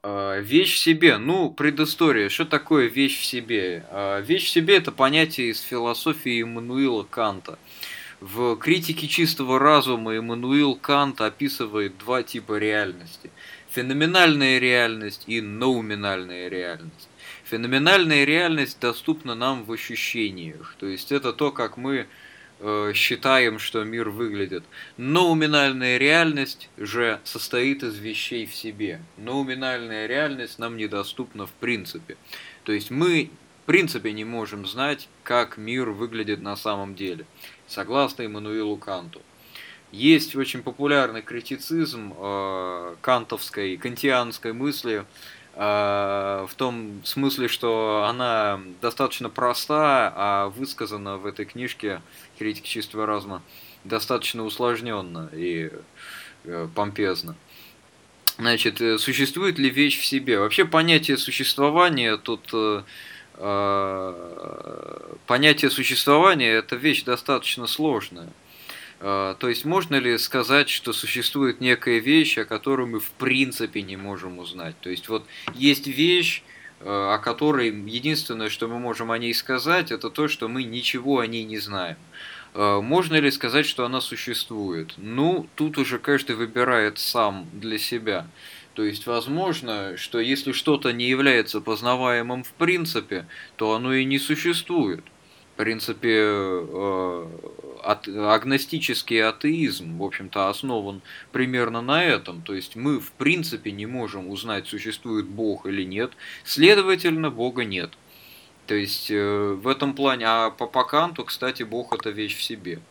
Вещь в себе. Ну, предыстория. Что такое вещь в себе? Вещь в себе – это понятие из философии Иммануила Канта. В «Критике чистого разума» Иммануил Кант описывает два типа реальности. Феноменальная реальность и ноуминальная реальность. Феноменальная реальность доступна нам в ощущениях. То есть это то, как мы считаем, что мир выглядит. Ноуминальная реальность же состоит из вещей в себе. Ноуминальная реальность нам недоступна в принципе. То есть мы в принципе не можем знать, как мир выглядит на самом деле, согласно Иммануилу Канту. Есть очень популярный критицизм кантовской, кантианской мысли, в том смысле, что она достаточно проста, а высказана в этой книжке «Критика чистого разума» достаточно усложненно и помпезно. Значит, существует ли вещь в себе? Вообще понятие существования тут понятие существования – это вещь достаточно сложная. То есть можно ли сказать, что существует некая вещь, о которой мы в принципе не можем узнать? То есть вот есть вещь, о которой единственное, что мы можем о ней сказать, это то, что мы ничего о ней не знаем. Можно ли сказать, что она существует? Ну, тут уже каждый выбирает сам для себя. То есть возможно, что если что-то не является познаваемым в принципе, то оно и не существует. В принципе, агностический атеизм, в общем-то, основан примерно на этом. То есть мы, в принципе, не можем узнать, существует Бог или нет, следовательно, Бога нет. То есть в этом плане, а по Канту, кстати, Бог – это вещь в себе.